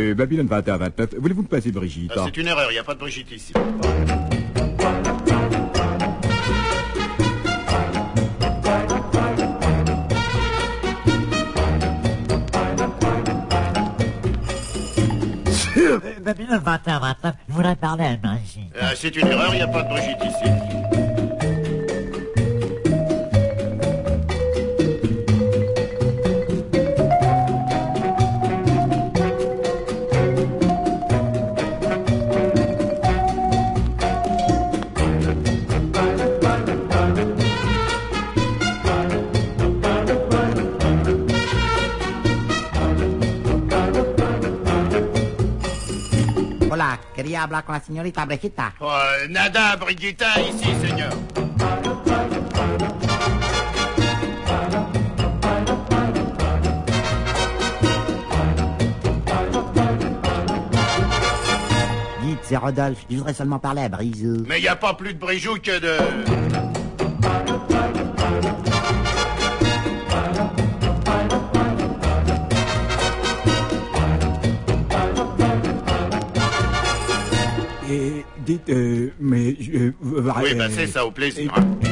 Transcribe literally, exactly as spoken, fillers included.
euh, Babylone vingt et un vingt-neuf. Voulez-vous me passer Brigitte? Ah, c'est une erreur, il n'y a pas de Brigitte ici. Euh, Babylone vingt et un vingt-neuf, je voudrais parler à Brigitte. Ah, c'est une erreur, il n'y a pas de Brigitte ici. Hola, quería hablar con la señorita Brejita. Oh, nada, Brigitta, ici, señor. Dites, c'est Rodolphe, je voudrais seulement parler à Brisou. Mais il n'y a pas plus de Brijou que de... Et dites, euh, mais... Euh, Oui, bah c'est ça, au plaisir. Hein.